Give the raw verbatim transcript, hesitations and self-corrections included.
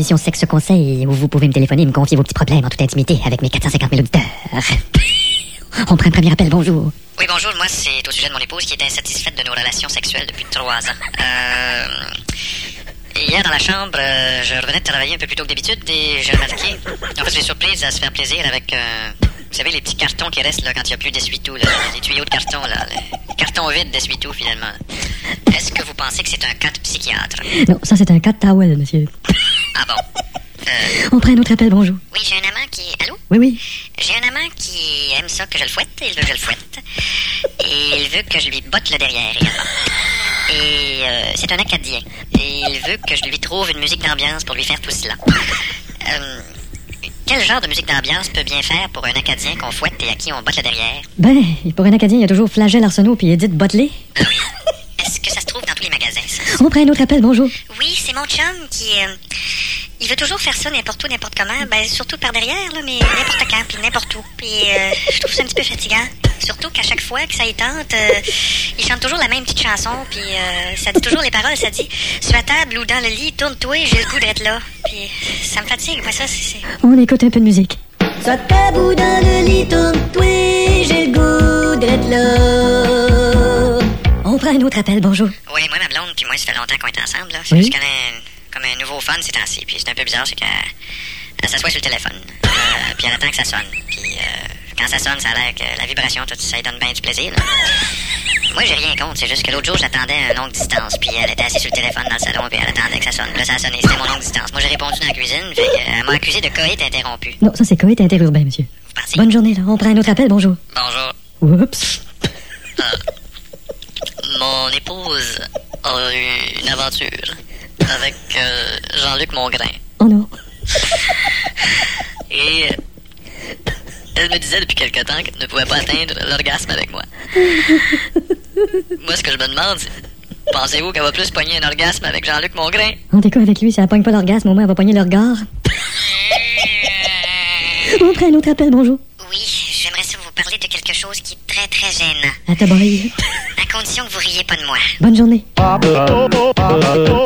l'émission Sexe Conseil où vous pouvez me téléphoner et me confier vos petits problèmes en toute intimité avec mes quatre cent cinquante mille auditeurs. On prend un premier appel, bonjour. Oui, bonjour, moi c'est au sujet de mon épouse qui est insatisfaite de nos relations sexuelles depuis trois ans. Euh... Hier dans la chambre, euh, je revenais de travailler un peu plus tôt que d'habitude et j'ai remarqué... En fait, je l'ai surprise à se faire plaisir avec... Euh... Vous savez, les petits cartons qui restent là quand il n'y a plus d'essuie-tout, là, les tuyaux de carton, là, les cartons vides d'essuie-tout, finalement. Est-ce que vous pensez que c'est un cas de psychiatre? Non, ça c'est un cas de towel, monsieur. Ah bon? Euh... On prend un autre appel, bonjour. Oui, j'ai un amant qui... Allô? Oui, oui. J'ai un amant qui aime ça que je le fouette, et il veut que je le fouette. Et il veut que je lui botte le derrière également. Et euh, c'est un Acadien. Et il veut que je lui trouve une musique d'ambiance pour lui faire tout cela. Euh... Quel genre de musique d'ambiance peut bien faire pour un Acadien qu'on fouette et à qui on botte le derrière? Ben, pour un Acadien, il y a toujours Flagell, Arsenault puis Edith Botley. Ah oui. Est-ce que ça se trouve dans tous les magasins, ça? On prend un autre appel, bonjour. Oui, c'est mon chum qui... Euh, il veut toujours faire ça n'importe où, n'importe comment. Ben, surtout par derrière, là, mais n'importe quand, puis n'importe où. Puis euh, je trouve ça un petit peu fatigant. Surtout qu'à chaque fois que ça y tente, euh, il chante toujours la même petite chanson, puis euh, ça dit toujours les paroles, ça dit « Sur la table ou dans le lit, tourne-toi, j'ai le goût d'être là. » Puis ça me fatigue, moi, ça, c'est... On écoute un peu de musique. Sur la table ou dans le lit, tourne-toi, j'ai le goût d'être là. On prend un autre appel, bonjour. Oui, moi, ma blonde, puis moi, ça fait longtemps qu'on est ensemble, là. C'est Oui? juste qu'elle a un, comme un nouveau fun ces temps-ci, puis c'est un peu bizarre, c'est qu'elle elle s'assoit sur le téléphone, euh, puis elle attend que ça sonne. Puis euh, quand ça sonne, ça a l'air que la vibration, tout ça, lui donne bien du plaisir, là. Moi, j'ai rien contre, c'est juste que l'autre jour, je l'attendais à une longue distance, puis elle était assise sur le téléphone dans le salon, puis elle attendait que ça sonne. Là, ça a sonné, c'était mon longue distance. Moi, j'ai répondu dans la cuisine, fait qu'elle m'a accusé de coït interrompu. Non, ça c'est coït interurbain, monsieur. Vous pensez? Bonne journée, là. On prend un autre appel, bonjour. Bonjour. Oups. Mon épouse a eu une aventure avec euh, Jean-Luc Mongrain. Oh non. Et euh, elle me disait depuis quelque temps qu'elle ne pouvait pas atteindre l'orgasme avec moi. Moi, ce que je me demande, c'est... Pensez-vous qu'elle va plus pogner un orgasme avec Jean-Luc Mongrain? On découvre avec lui, si elle pogne pas l'orgasme, au moins elle va pogner le regard. On prend un autre appel, bonjour. Oui, j'aimerais ça vous parler de quelque chose qui est très très gênant. À ta boy. À condition que vous riez pas de moi. Bonne journée.